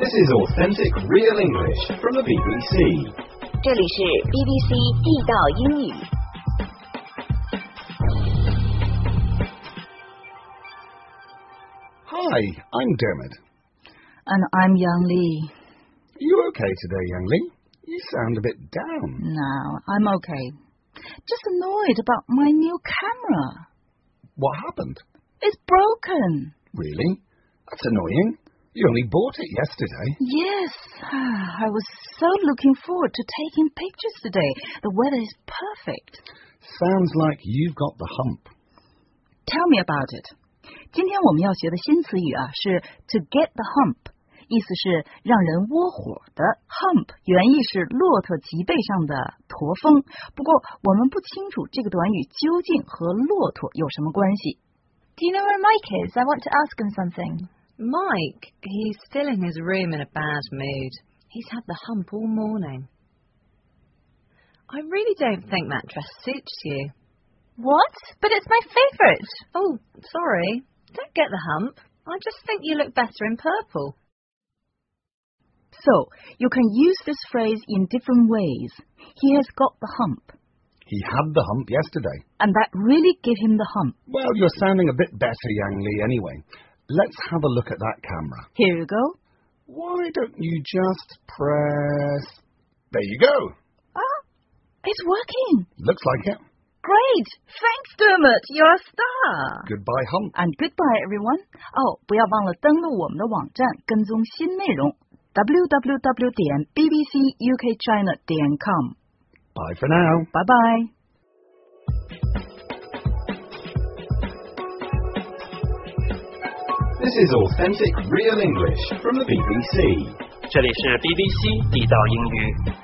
This is authentic, real English from the BBC. 这里是 BBC 地道英语。 Hi, I'm Dermot. And I'm Yang Li. Are you okay today, Yang Li? You sound a bit down. No, I'm okay. Just annoyed about my new camera. What happened? It's broken. Really? That's annoying. You only bought it yesterday. Yes, I was so looking forward to taking pictures today. The weather is perfect. Sounds like you've got the hump. Tell me about it. 今天我们要学的新词语是 to get the hump， 意思是让人窝火的。hump 原意是骆驼脊背上的驼峰，不过我们不清楚这个短语究竟和骆驼有什么关系。 Do you know where Mike is? I want to ask him something. Mike? He's still in his room in a bad mood. He's had the hump all morning. I really don't think that dress suits you. What? But it's my favourite. Oh, sorry. Don't get the hump. I just think you look better in purple. So, you can use this phrase in different ways. He has got the hump. He had the hump yesterday. And that really gave him the hump. Well, you're sounding a bit better, Yang Li, anyway. Let's have a look at that camera. Here you go. Why don't you just press... There you go. It's working. Looks like it. Great. Thanks, Dermot. You're a star. Goodbye, hump. And goodbye, everyone. 不要忘了登录我们的网站，跟踪新内容 www.bbcukchina.com. Bye for now. Bye bye. This is authentic, real English from the BBC. 这里是 BBC 地道英语。